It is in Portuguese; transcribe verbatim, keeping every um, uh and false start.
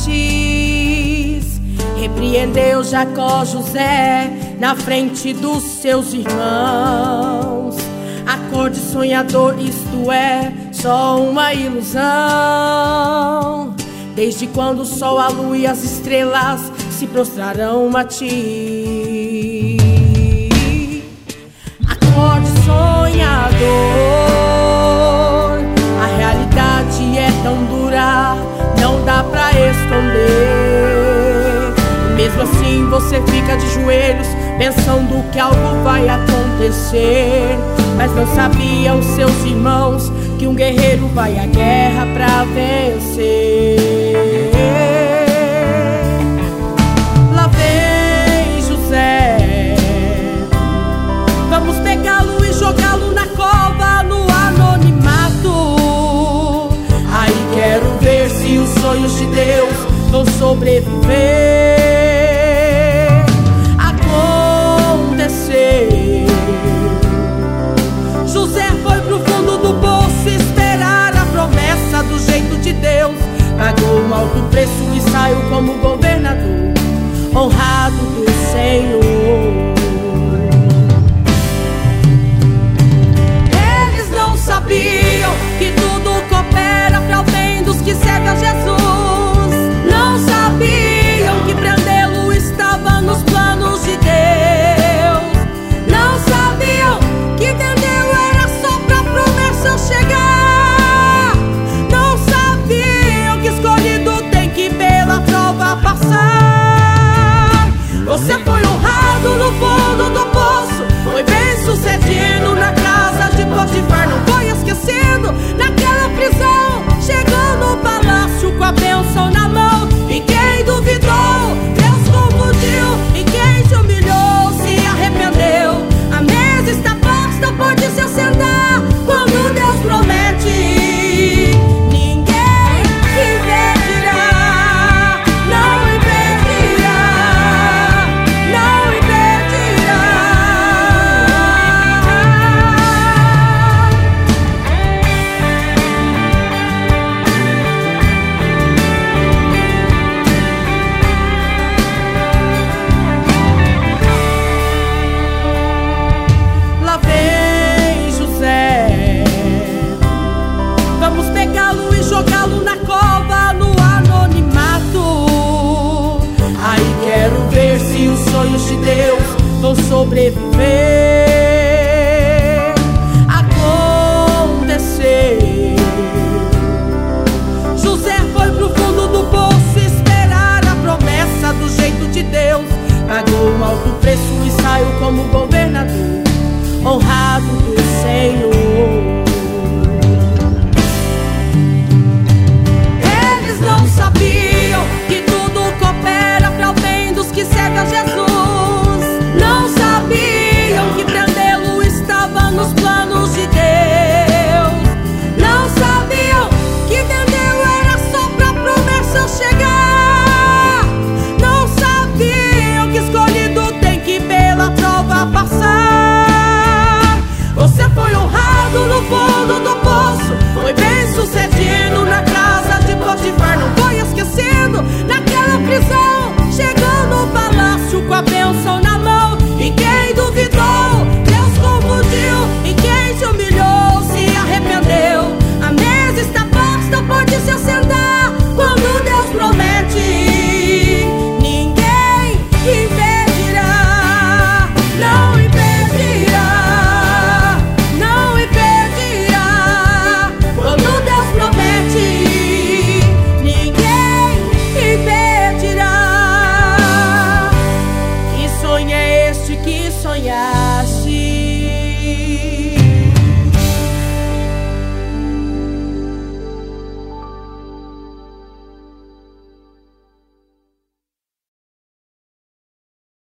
Repreendeu Jacó José na frente dos seus irmãos. A cor de sonhador, isto é só uma ilusão. Desde quando o sol, a lua e as estrelas se prostrarão a ti. A cor de sonhador, a realidade é tão dura, não dá pra esconder. Mesmo assim você fica de joelhos, pensando que algo vai acontecer. Mas não sabiam seus irmãos que um guerreiro vai à guerra pra vencer. Lá vem José, vamos pegá-lo e jogá-lo na cova, no anonimato. Aí quero ver se os sonhos de Deus vão sobreviver. José foi pro fundo do poço esperar a promessa do jeito de Deus. Pagou um alto preço e saiu como governador, honrado do Senhor. Eles não sabiam que tudo coopera para o bem dos que servem a Jesus. Não sabiam que prendê-lo estava nos planos de Deus. Não sabiam que vendê-lo era só pra promessa chegar. Não sabiam que escolhido tem que pela prova passar. Você foi honrado no fundo do poço, foi bem sucedido na casa de Potifar. Não foi esquecido naquela prisão, chegou no palácio com a bênção na mão. E quem duvidou, Deus confundiu. E quem se humilhou, se arrependeu. A mesa está posta, pode se assentar. Quando Deus promete, ninguém impedirá. Não impedirá, não impedirá. Lá vem José, vamos pegá-lo e jogá-lo na cova, no anonimato. Aí quero ver se os sonhos de Deus vão sobreviver. Acontecer, José foi pro fundo do poço esperar a promessa do jeito de Deus. Pagou um alto preço e saiu como governador, honrado do Senhor.